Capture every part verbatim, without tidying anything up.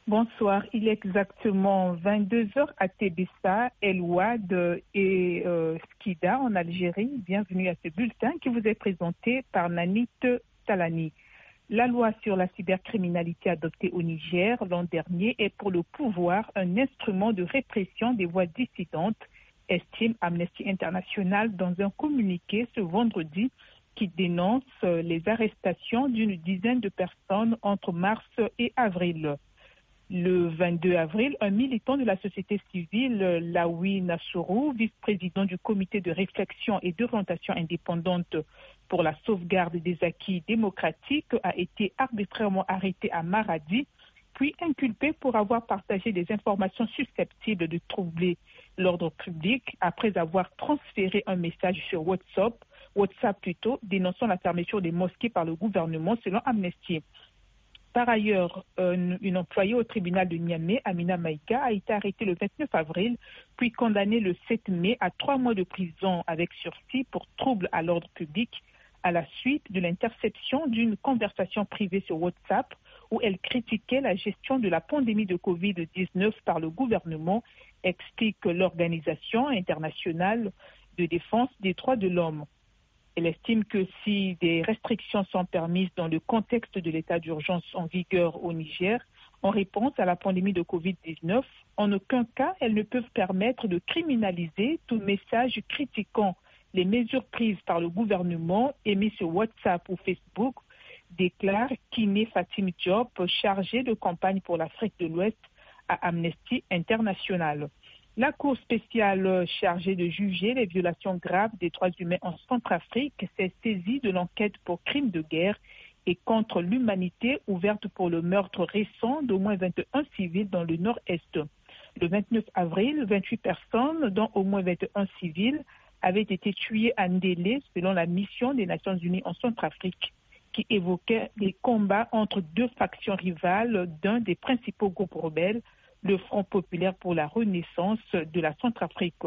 Bonsoir, il est exactement vingt-deux heures à Tébessa, El Ouad et euh, Skida en Algérie. Bienvenue à ce bulletin qui vous est présenté par Nanit Talani. La loi sur la cybercriminalité adoptée au Niger l'an dernier est pour le pouvoir un instrument de répression des voix dissidentes, estime Amnesty International dans un communiqué ce vendredi qui dénonce les arrestations d'une dizaine de personnes entre mars et avril. Le vingt-deux avril, un militant de la société civile, Lawi Nassourou, vice-président du comité de réflexion et d'orientation indépendante pour la sauvegarde des acquis démocratiques, a été arbitrairement arrêté à Maradi, puis inculpé pour avoir partagé des informations susceptibles de troubler l'ordre public après avoir transféré un message sur WhatsApp, WhatsApp plutôt, dénonçant la fermeture des mosquées par le gouvernement selon Amnesty. Par ailleurs, une, une employée au tribunal de Niamey, Amina Maïka, a été arrêtée le vingt-neuf avril, puis condamnée le sept mai à trois mois de prison avec sursis pour trouble à l'ordre public à la suite de l'interception d'une conversation privée sur WhatsApp où elle critiquait la gestion de la pandémie de covid dix-neuf par le gouvernement, explique l'Organisation internationale de défense des droits de l'homme. Elle estime que si des restrictions sont permises dans le contexte de l'état d'urgence en vigueur au Niger, en réponse à la pandémie de covid dix-neuf, en aucun cas elles ne peuvent permettre de criminaliser tout message critiquant les mesures prises par le gouvernement émis sur WhatsApp ou Facebook, déclare Kiné Fatim Diop, chargée de campagne pour l'Afrique de l'Ouest à Amnesty International. La Cour spéciale chargée de juger les violations graves des droits humains en Centrafrique s'est saisie de l'enquête pour crimes de guerre et contre l'humanité ouverte pour le meurtre récent d'au moins vingt et un civils dans le nord-est. Le vingt-neuf avril, vingt-huit personnes, dont au moins vingt et un civils, avaient été tuées à Ndélé selon la mission des Nations Unies en Centrafrique, qui évoquait les combats entre deux factions rivales d'un des principaux groupes rebelles, le Front populaire pour la renaissance de la Centrafrique.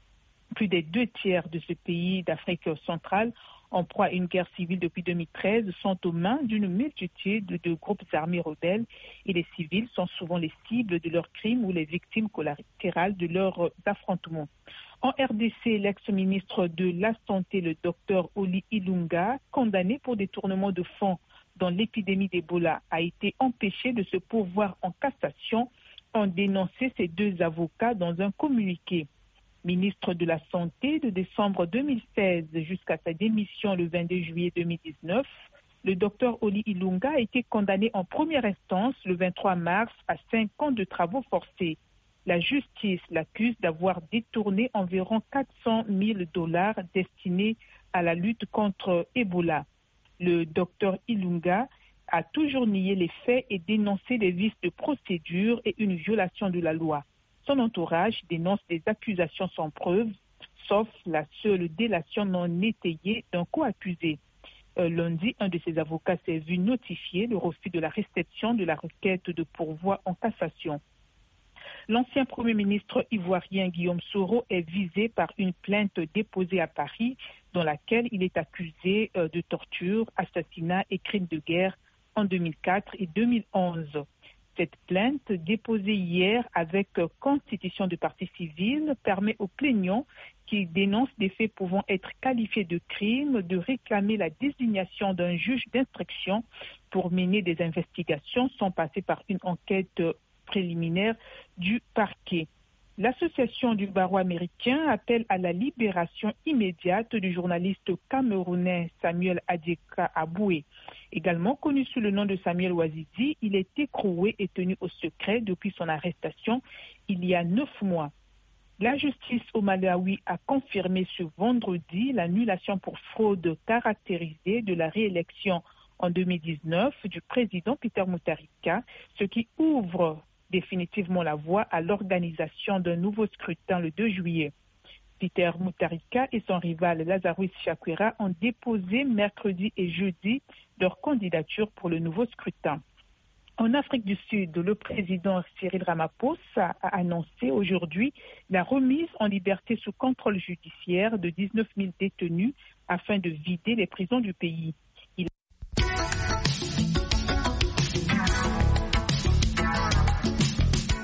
Plus des deux tiers de ce pays d'Afrique centrale, en proie à une guerre civile depuis deux mille treize, sont aux mains d'une multitude de groupes armés rebelles et les civils sont souvent les cibles de leurs crimes ou les victimes collatérales de leurs affrontements. En R D C, l'ex-ministre de la Santé, le docteur Oli Ilunga, condamné pour détournement de fonds dans l'épidémie d'Ebola, a été empêché de se pourvoir en cassation, ont dénoncé ces deux avocats dans un communiqué. Ministre de la Santé de décembre deux mille seize jusqu'à sa démission le vingt-deux juillet deux mille dix-neuf, le docteur Oli Ilunga a été condamné en première instance le vingt-trois mars à cinq ans de travaux forcés. La justice l'accuse d'avoir détourné environ quatre cent mille dollars destinés à la lutte contre Ebola. Le docteur Ilunga a toujours nié les faits et dénoncé des vices de procédure et une violation de la loi. Son entourage dénonce des accusations sans preuve, sauf la seule délation non étayée d'un co-accusé. Euh, lundi, un de ses avocats s'est vu notifier le refus de la réception de la requête de pourvoi en cassation. L'ancien Premier ministre ivoirien Guillaume Soro est visé par une plainte déposée à Paris dans laquelle il est accusé euh, de torture, assassinat et crimes de guerre en deux mille quatre et deux mille onze. Cette plainte, déposée hier avec constitution de partie civile, permet aux plaignants qui dénoncent des faits pouvant être qualifiés de crimes de réclamer la désignation d'un juge d'instruction pour mener des investigations sans passer par une enquête préliminaire du parquet. L'association du barreau américain appelle à la libération immédiate du journaliste camerounais Samuel Adjeka Aboué. Également connu sous le nom de Samuel Ouazidi, il est écroué et tenu au secret depuis son arrestation il y a neuf mois. La justice au Malawi a confirmé ce vendredi l'annulation pour fraude caractérisée de la réélection en deux mille dix-neuf du président Peter Mutharika, ce qui ouvre définitivement la voie à l'organisation d'un nouveau scrutin le deux juillet. Peter Mutharika et son rival Lazarus Chakwera ont déposé mercredi et jeudi leur candidature pour le nouveau scrutin. En Afrique du Sud, le président Cyril Ramaphosa a annoncé aujourd'hui la remise en liberté sous contrôle judiciaire de dix-neuf mille détenus afin de vider les prisons du pays. Il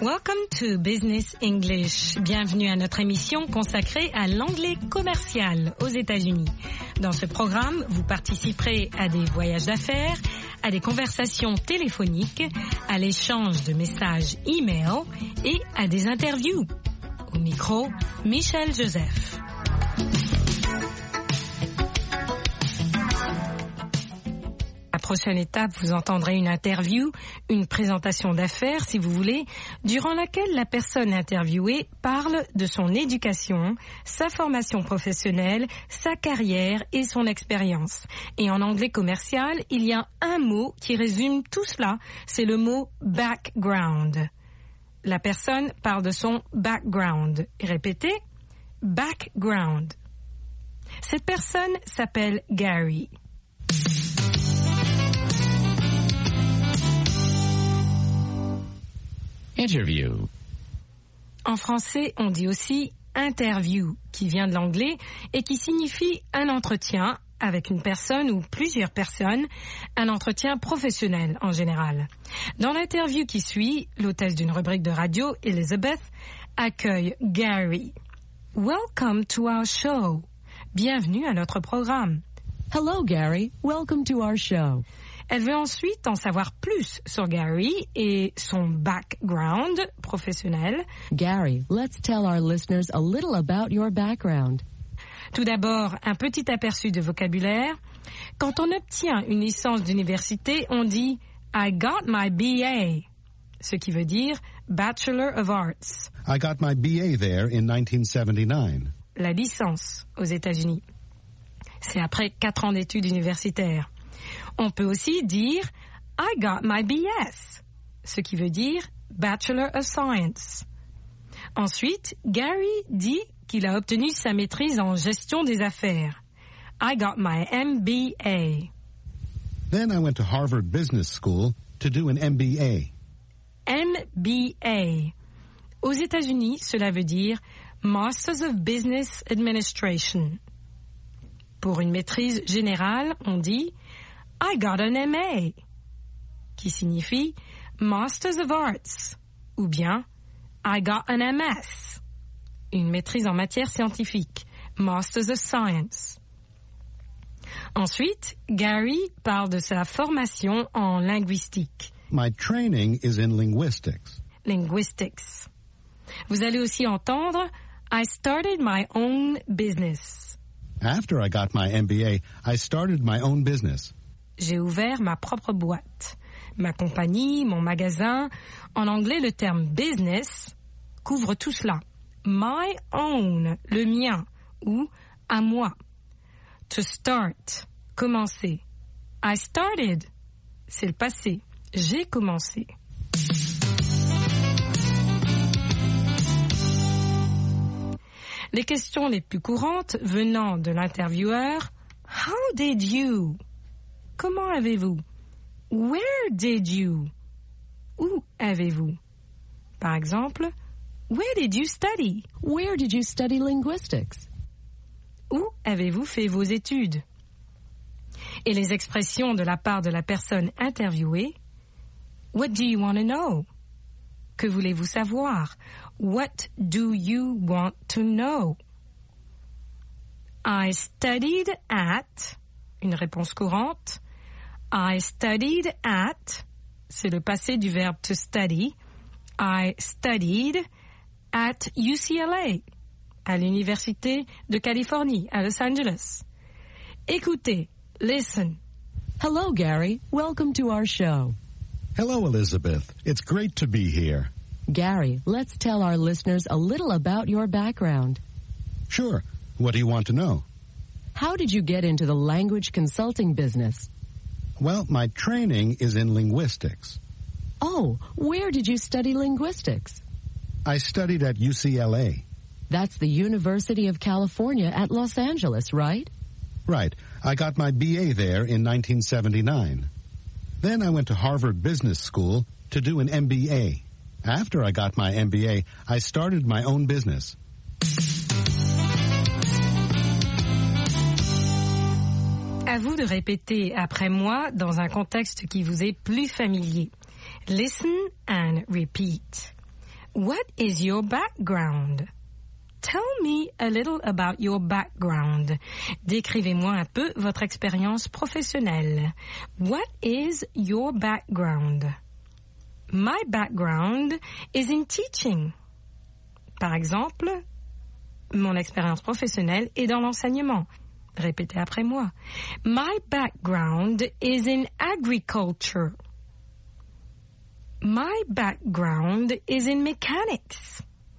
Welcome to Business English. Bienvenue à notre émission consacrée à l'anglais commercial aux États-Unis. Dans ce programme, vous participerez à des voyages d'affaires, à des conversations téléphoniques, à l'échange de messages e-mail et à des interviews. Au micro, Michel Joseph. La prochaine étape, vous entendrez une interview, une présentation d'affaires, si vous voulez, durant laquelle la personne interviewée parle de son éducation, sa formation professionnelle, sa carrière et son expérience. Et en anglais commercial, il y a un mot qui résume tout cela, c'est le mot background. La personne parle de son background. Répétez, background. Cette personne s'appelle Gary. Interview. En français, on dit aussi interview, qui vient de l'anglais et qui signifie un entretien avec une personne ou plusieurs personnes, un entretien professionnel en général. Dans l'interview qui suit, l'hôtesse d'une rubrique de radio, Elizabeth, accueille Gary. Welcome to our show. Bienvenue à notre programme. Hello, Gary. Welcome to our show. Elle veut ensuite en savoir plus sur Gary et son background professionnel. Gary, let's tell our listeners a little about your background. Tout d'abord, un petit aperçu de vocabulaire. Quand on obtient une licence d'université, on dit « I got my B A », ce qui veut dire « Bachelor of Arts ». I got my B A there in nineteen seventy-nine. La licence aux États-Unis. C'est après quatre ans d'études universitaires. On peut aussi dire « I got my B S », ce qui veut dire « Bachelor of Science ». Ensuite, Gary dit qu'il a obtenu sa maîtrise en gestion des affaires. « I got my M B A ». Then I went to Harvard Business School to do an M B A. M B A. Aux États-Unis, cela veut dire « Masters of Business Administration ». Pour une maîtrise générale, on dit « I got an M A », qui signifie Masters of Arts, ou bien I got an M S, une maîtrise en matière scientifique, Masters of Science. Ensuite, Gary parle de sa formation en linguistique. My training is in linguistics. Linguistics. Vous allez aussi entendre I started my own business. After I got my M B A, I started my own business. J'ai ouvert ma propre boîte, ma compagnie, mon magasin. En anglais, le terme business couvre tout cela. My own, le mien, ou à moi. To start, commencer. I started, c'est le passé. J'ai commencé. Les questions les plus courantes venant de l'intervieweur, How did you? Comment avez-vous? Where did you? Où avez-vous? Par exemple, Where did you study? Where did you study linguistics? Où avez-vous fait vos études? Et les expressions de la part de la personne interviewée. What do you want to know? Que voulez-vous savoir? What do you want to know? I studied at, une réponse courante. I studied at, c'est le passé du verbe to study. I studied at U C L A, à l'Université de Californie, à Los Angeles. Écoutez, listen. Hello, Gary. Welcome to our show. Hello, Elizabeth. It's great to be here. Gary, let's tell our listeners a little about your background. Sure. What do you want to know? How did you get into the language consulting business? Well, my training is in linguistics. Oh, where did you study linguistics? I studied at U C L A. That's the University of California at Los Angeles, right? Right. I got my B A there in nineteen seventy-nine. Then I went to Harvard Business School to do an M B A. After I got my M B A, I started my own business. À vous de répéter après moi dans un contexte qui vous est plus familier. Listen and repeat. What is your background? Tell me a little about your background. Décrivez-moi un peu votre expérience professionnelle. What is your background? My background is in teaching. Par exemple, mon expérience professionnelle est dans l'enseignement. Répétez après moi. My background is in agriculture. My background is in mechanics.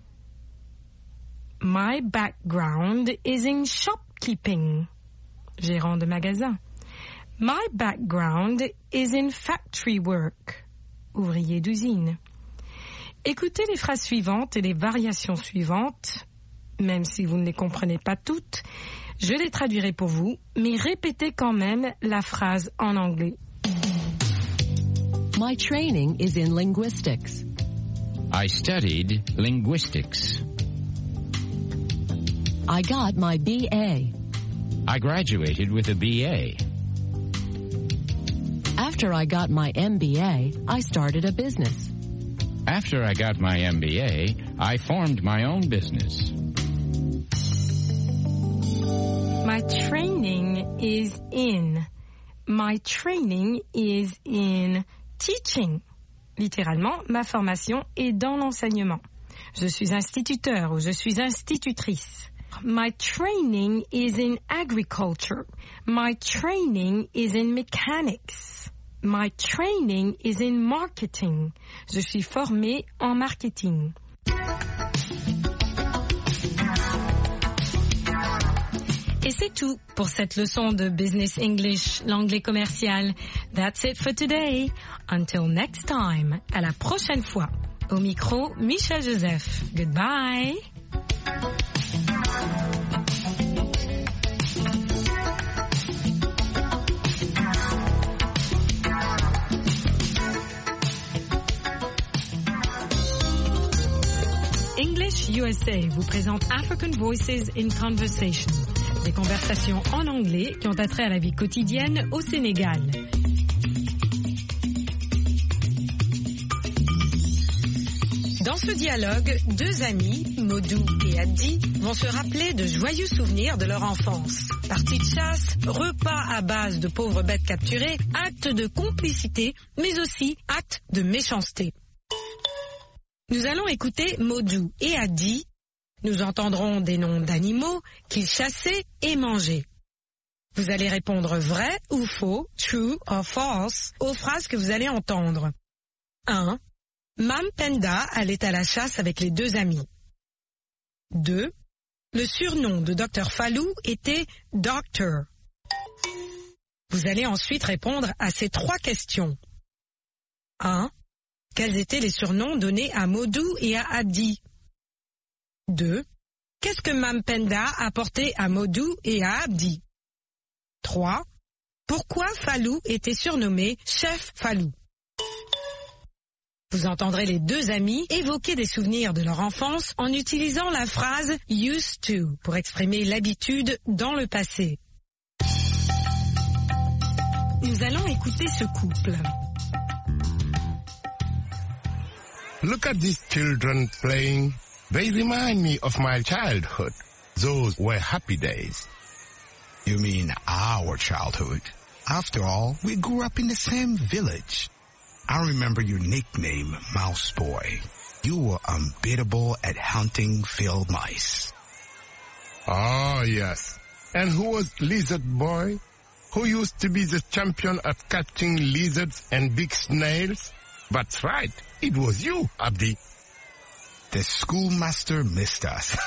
My background is in shopkeeping. Gérant de magasin. My background is in factory work. Ouvrier d'usine. Écoutez les phrases suivantes et les variations suivantes, même si vous ne les comprenez pas toutes. Je les traduirai pour vous, mais répétez quand même la phrase en anglais. My training is in linguistics. I studied linguistics. I got my B A. I graduated with a B A. After I got my M B A, I started a business. After I got my M B A, I formed my own business. My training is in. My training is in teaching. Littéralement, ma formation est dans l'enseignement. Je suis instituteur ou je suis institutrice. My training is in agriculture. My training is in mechanics. My training is in marketing. Je suis formée en marketing. Et c'est tout pour cette leçon de Business English, l'anglais commercial. That's it for today. Until next time. À la prochaine fois. Au micro, Michel Joseph. Goodbye. English U S A vous présente African Voices in Conversation, des conversations en anglais qui ont attrait à la vie quotidienne au Sénégal. Dans ce dialogue, deux amis, Modou et Addi, vont se rappeler de joyeux souvenirs de leur enfance. Parties de chasse, repas à base de pauvres bêtes capturées, actes de complicité, mais aussi actes de méchanceté. Nous allons écouter Modou et Addi. Nous entendrons des noms d'animaux qu'ils chassaient et mangeaient. Vous allez répondre vrai ou faux, true or false, aux phrases que vous allez entendre. un. Mam Penda allait à la chasse avec les deux amis. deux. Le surnom de docteur Fallou était Doctor. Vous allez ensuite répondre à ces trois questions. un. Quels étaient les surnoms donnés à Modou et à Addi? deux. Qu'est-ce que Mam Penda apportait à Modou et à Addi? trois. Pourquoi Fallou était surnommé Chef Fallou? Vous entendrez les deux amis évoquer des souvenirs de leur enfance en utilisant la phrase « used to » pour exprimer l'habitude dans le passé. Nous allons écouter ce couple. Look at these children playing. They remind me of my childhood. Those were happy days. You mean our childhood? After all, we grew up in the same village. I remember your nickname, Mouse Boy. You were unbeatable at hunting field mice. Oh, yes. And who was Lizard Boy? Who used to be the champion at catching lizards and big snails? That's right. It was you, Abdi. The schoolmaster missed us.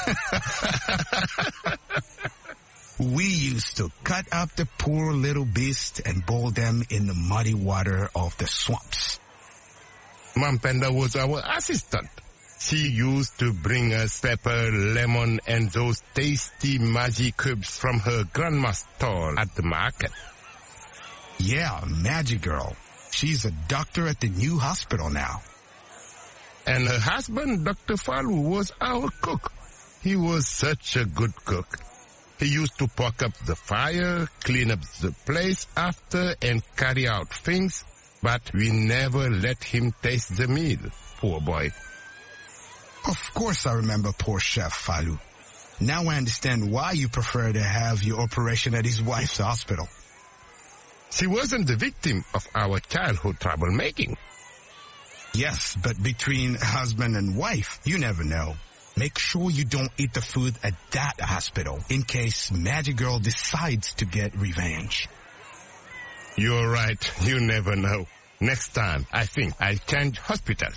We used to cut up the poor little beasts and boil them in the muddy water of the swamps. Mam Penda was our assistant. She used to bring us pepper, lemon, and those tasty magic cubes from her grandma's stall at the market. Yeah, Magic Girl. She's a doctor at the new hospital now. And her husband, Doctor Fallou, was our cook. He was such a good cook. He used to poke up the fire, clean up the place after, and carry out things, but we never let him taste the meal, poor boy. Of course I remember poor Chef Falou. Now I understand why you prefer to have your operation at his wife's hospital. She wasn't the victim of our childhood troublemaking. Yes, but between husband and wife, you never know. Make sure you don't eat the food at that hospital in case Magic Girl decides to get revenge. You're right. You never know. Next time, I think I'll change hospitals.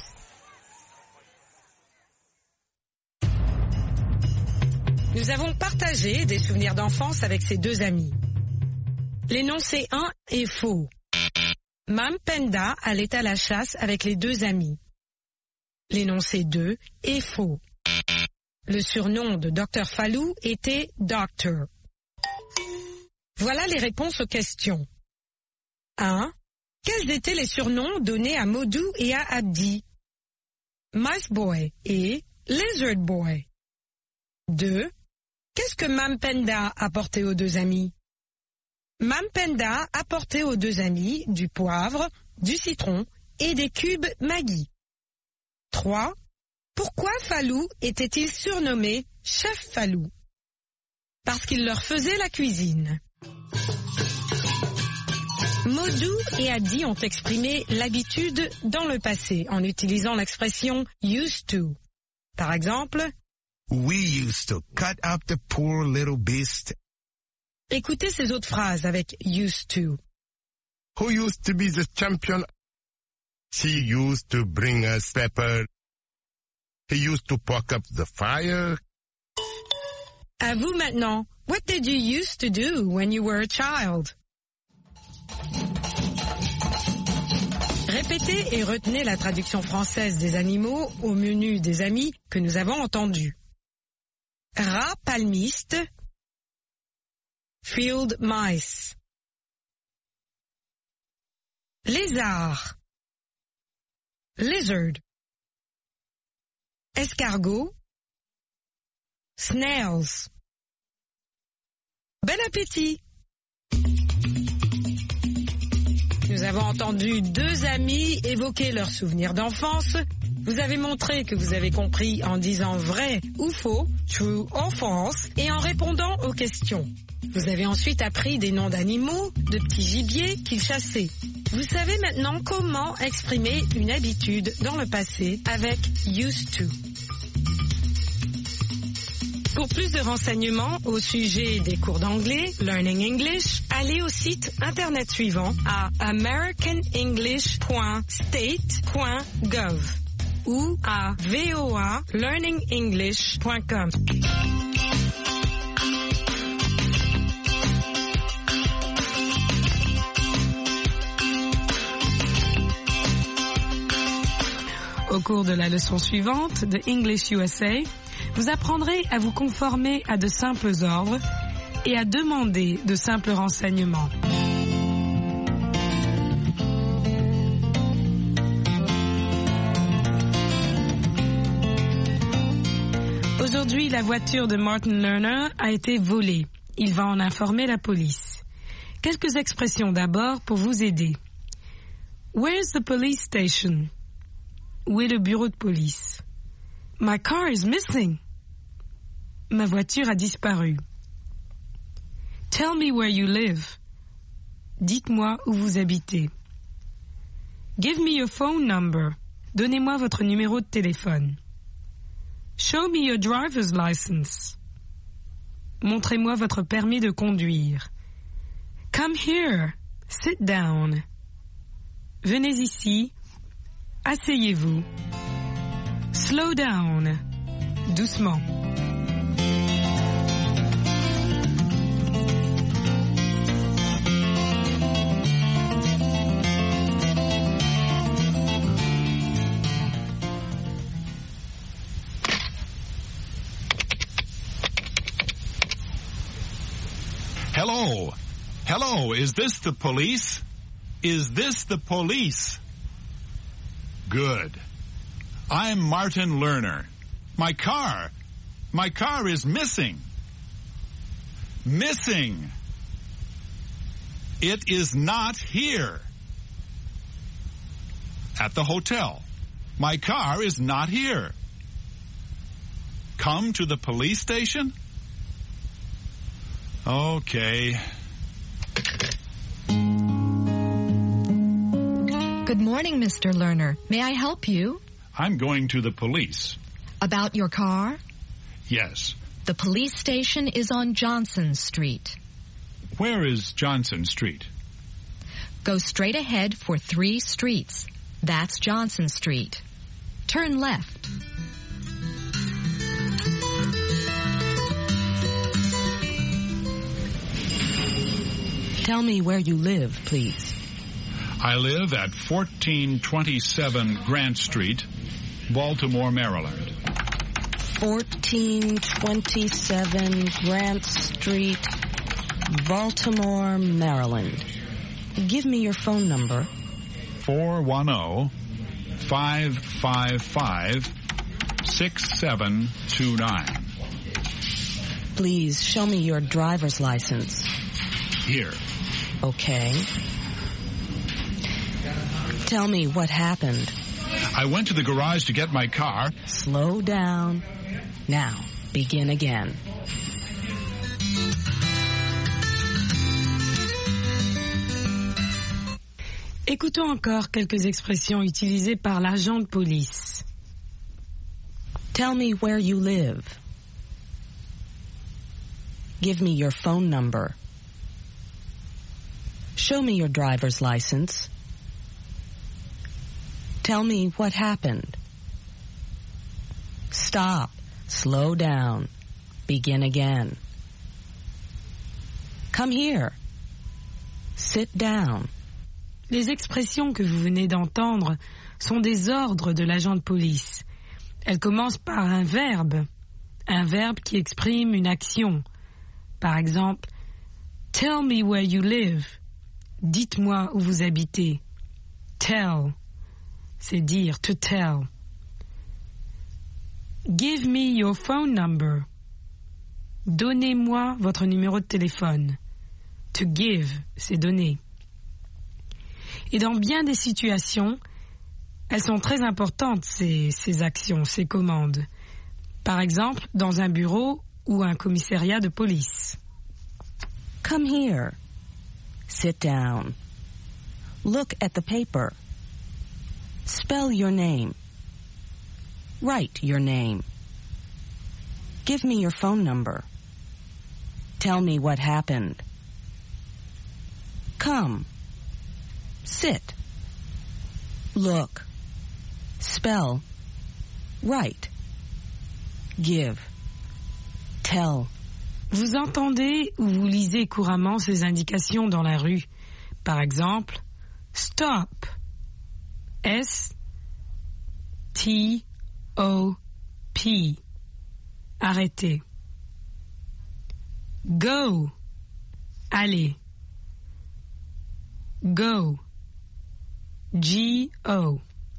Nous avons partagé des souvenirs d'enfance avec ces deux amis. L'énoncé un est faux. Mam Penda allait à la chasse avec les deux amis. L'énoncé deux est faux. Le surnom de docteur Falou était Doctor. Voilà les réponses aux questions. un. Quels étaient les surnoms donnés à Modou et à Abdi? Mice Boy et Lizard Boy. deux. Qu'est-ce que Mam Penda apportait aux deux amis? Mam Penda apportait aux deux amis du poivre, du citron et des cubes Maggi. trois. Pourquoi Falou était-il surnommé Chef Falou? Parce qu'il leur faisait la cuisine. Modou et Abdi ont exprimé l'habitude dans le passé en utilisant l'expression used to. Par exemple, we used to cut up the poor little beast. Écoutez ces autres phrases avec used to. Who used to be the champion? She used to bring us pepper. He used to poke up the fire. À vous maintenant. What did you used to do when you were a child? Répétez et retenez la traduction française des animaux au menu des amis que nous avons entendus. Rat palmiste, field mice. Lézard, lizard. Escargot, snails. Bon appétit! Nous avons entendu deux amis évoquer leurs souvenirs d'enfance. Vous avez montré que vous avez compris en disant vrai ou faux, true or false, et en répondant aux questions. Vous avez ensuite appris des noms d'animaux, de petits gibiers qu'ils chassaient. Vous savez maintenant comment exprimer une habitude dans le passé avec used to. Pour plus de renseignements au sujet des cours d'anglais, Learning English, allez au site internet suivant à american english point state point gov ou à v o a learning english point com. Au cours de la leçon suivante de English U S A, vous apprendrez à vous conformer à de simples ordres et à demander de simples renseignements. Aujourd'hui, la voiture de Martin Lerner a été volée. Il va en informer la police. Quelques expressions d'abord pour vous aider. Where's the police station? Où est le bureau de police? My car is missing. Ma voiture a disparu. Tell me where you live. Dites-moi où vous habitez. Give me your phone number. Donnez-moi votre numéro de téléphone. Show me your driver's license. Montrez-moi votre permis de conduire. Come here. Sit down. Venez ici. Asseyez-vous. Slow down. Doucement. Hello. Hello, is this the police? Is this the police? Good. I'm Martin Lerner. My car. My car is missing. Missing. It is not here. At the hotel. My car is not here. come to the police station? Okay. Good morning, Mister Lerner. May I help you? I'm going to the police. About your car? Yes. The police station is on Johnson Street. Where is Johnson Street? Go straight ahead for three streets. That's Johnson Street. Turn left. Tell me where you live, please. I live at fourteen twenty-seven Grant Street, Baltimore, Maryland. fourteen twenty-seven Grant Street, Baltimore, Maryland. Give me your phone number. four one zero, five five five, six seven two nine. Please show me your driver's license. Here. Okay. Tell me what happened. I went to the garage to get my car. Slow down. Now, begin again. Écoutons encore quelques expressions utilisées par l'agent de police. Tell me where you live. Give me your phone number. Show me your driver's license. Tell me what happened. Stop. Slow down. Begin again. Come here. Sit down. Les expressions que vous venez d'entendre sont des ordres de l'agent de police. Elles commencent par un verbe, un verbe qui exprime une action. Par exemple, « Tell me where you live ». Dites-moi où vous habitez. Tell, c'est dire, to tell. Give me your phone number. Donnez-moi votre numéro de téléphone. To give, c'est donner. Et dans bien des situations, elles sont très importantes, ces, ces actions, ces commandes. Par exemple, dans un bureau ou un commissariat de police. Come here. Sit down. Look at the paper. Spell your name. Write your name. Give me your phone number. Tell me what happened. Come. Sit. Look. Spell. Write. Give. Tell. Vous entendez ou vous lisez couramment ces indications dans la rue. Par exemple, stop. S T O P. Arrêtez. Go. Allez. Go. G O.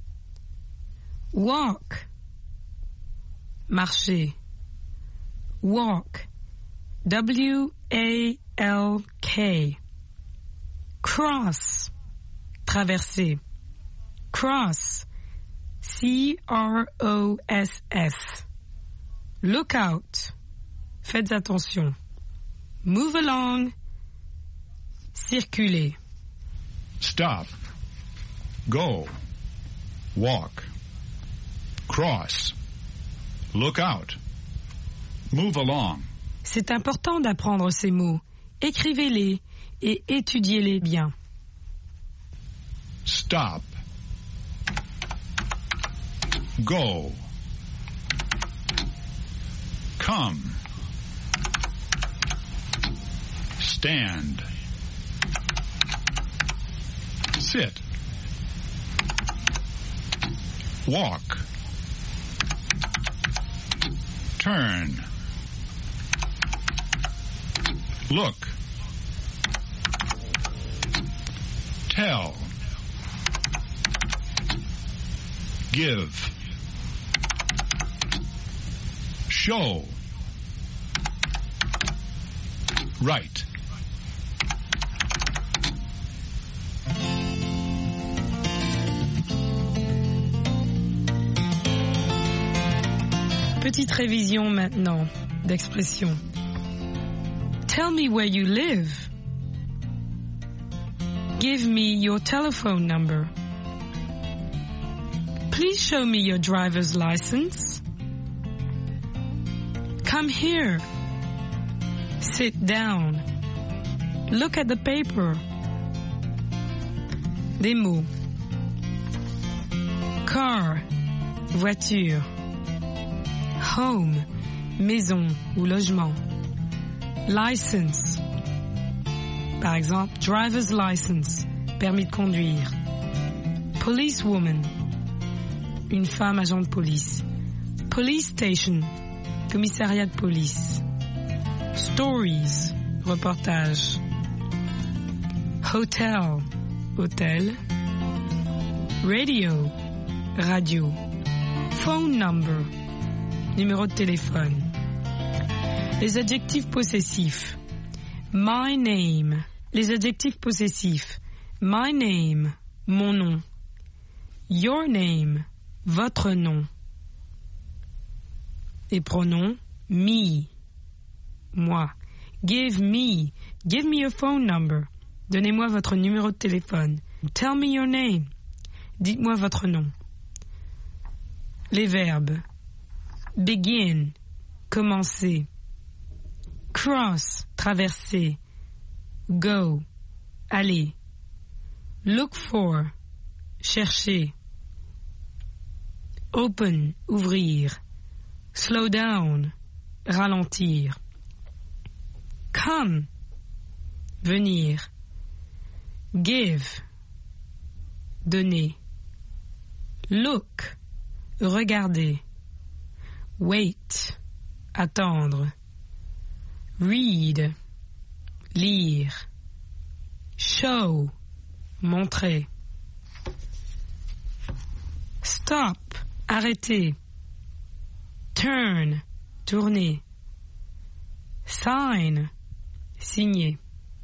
Walk. Marcher. Walk. W A L K. Cross. Traverser. Cross. C R O S S. Look out. Faites attention. Move along. Circuler. Stop. Go. Walk. Cross. Look out. Move along. C'est important d'apprendre ces mots. Écrivez-les et étudiez-les bien. Stop. Go. Come. Stand. Sit. Walk. Turn. Look. Tell. Give. Show. Write. Petite révision maintenant d'expression. Tell me where you live. Give me your telephone number. Please show me your driver's license. Come here. Sit down. Look at the paper. Des mots. Car, voiture. Home, maison ou logement. License. Par exemple, driver's license, permis de conduire. Policewoman, une femme agent de police. Police station, commissariat de police. Stories, reportage. Hotel, hôtel. Radio, radio. Phone number, numéro de téléphone. Les adjectifs possessifs. My name. Les adjectifs possessifs. My name, mon nom. Your name, votre nom. Les pronoms me, moi. Give me, give me your phone number. Donnez-moi votre numéro de téléphone. Tell me your name. Dites-moi votre nom. Les verbes. Begin, commencer. Cross, traverser. Go, aller. Look for, chercher. Open, ouvrir. Slow down, ralentir. Come, venir. Give, donner. Look, regarder. Wait, attendre. Read, lire. Show, montrer. Stop, arrêter. Turn, tourner. Sign, signer.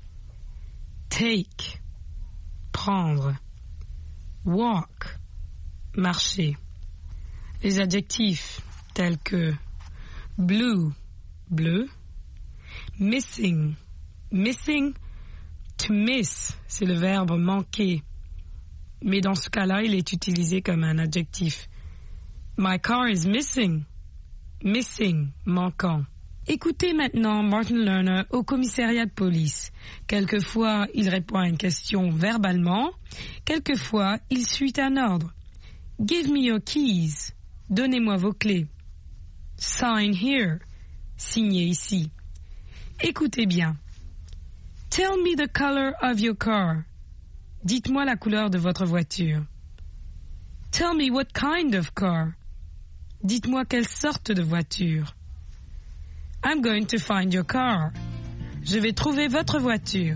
Take, prendre. Walk, marcher. Les adjectifs tels que blue, bleu. Missing, missing, to miss, c'est le verbe manquer. Mais dans ce cas-là, il est utilisé comme un adjectif. My car is missing. Missing, manquant. Écoutez maintenant Martin Lerner au commissariat de police. Quelquefois, il répond à une question verbalement. Quelquefois, il suit un ordre. Give me your keys. Donnez-moi vos clés. Sign here. Signez ici. Écoutez bien. Tell me the color of your car. Dites-moi la couleur de votre voiture. Tell me what kind of car. Dites-moi quelle sorte de voiture. I'm going to find your car. Je vais trouver votre voiture.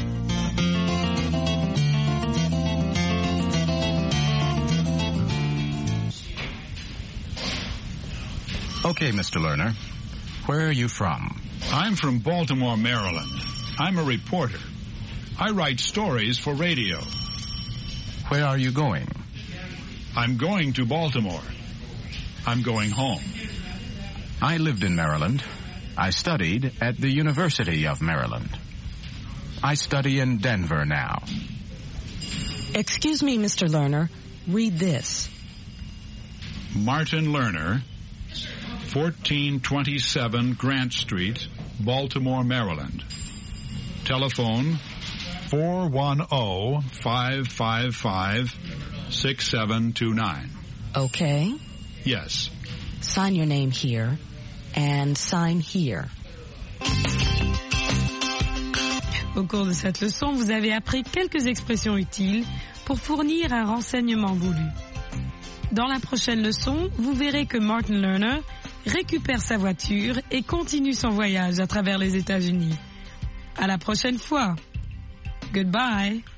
Okay, Mister Lerner. Where are you from? I'm from Baltimore, Maryland. I'm a reporter. I write stories for radio. Where are you going? I'm going to Baltimore. I'm going home. I lived in Maryland. I studied at the University of Maryland. I study in Denver now. Excuse me, Mister Lerner. Read this. Martin Lerner, fourteen twenty-seven Grant Street, Baltimore, Maryland. Telephone four one zero, five five five, six seven two nine. Okay. Yes. Sign your name here and sign here. Au cours de cette leçon, vous avez appris quelques expressions utiles pour fournir un renseignement voulu. Dans la prochaine leçon, vous verrez que Martin Lerner récupère sa voiture et continue son voyage à travers les États-Unis. À la prochaine fois. Goodbye.